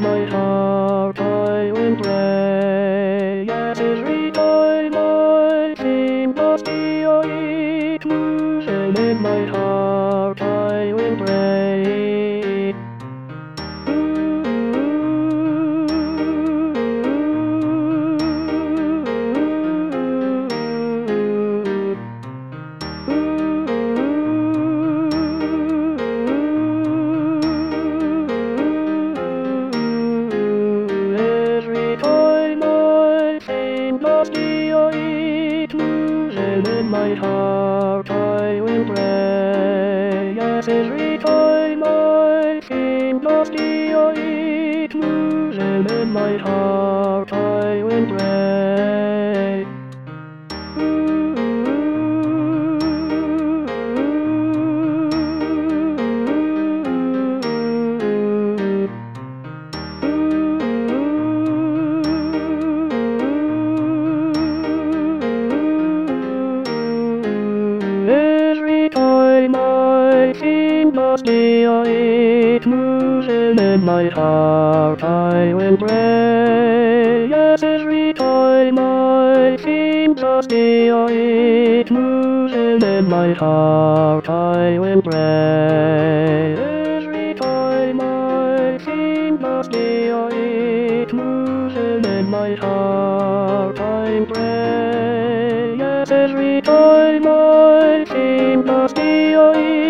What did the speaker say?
my heart I will pray. Yes, every time I think of thee, it moves, and in my heart I will pray. Every time I think of thee, it moves, and in my heart I will pray. Yes, every time I think of thee, it moves, and in my heart I will pray. Every time I think of thee, it moves, and in my heart I will pray. Yes, every time I think of thee, it moves, and in my heart I will pray. Every time I think of thee, it moves, and in my heart I pray. Yes, every time I think of thee,